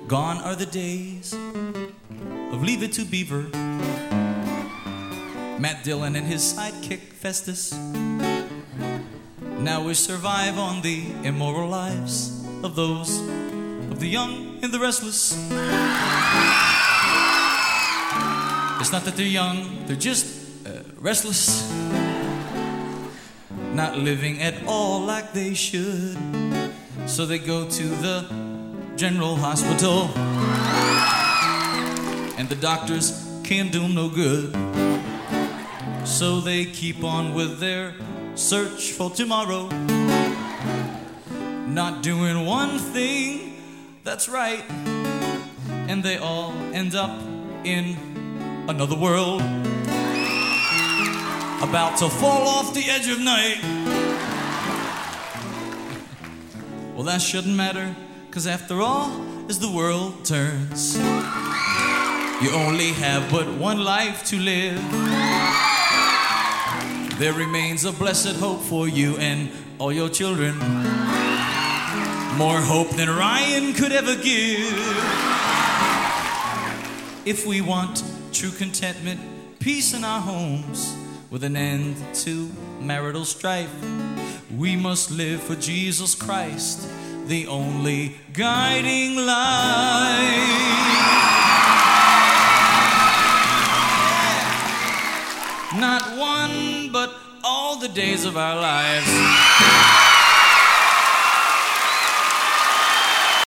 Gone are the days of Leave It to Beaver, Matt Dillon and his sidekick Festus. Now we survive on the immoral lives of those of the young and the restless. It's not that they're young, they're just restless, not living at all like they should. So they go to the general hospital, and the doctors can't do 'em no good. So they keep on with their search for tomorrow, not doing one thing that's right, and they all end up in another world, about to fall off the edge of night. Well, that shouldn't matter, 'cause after all, as the world turns, you only have but one life to live. There remains a blessed hope for you and all your children, more hope than Ryan could ever give. If we want true contentment, peace in our homes, with an end to marital strife, we must live for Jesus Christ, the only guiding light. Not one, but all the days of our lives.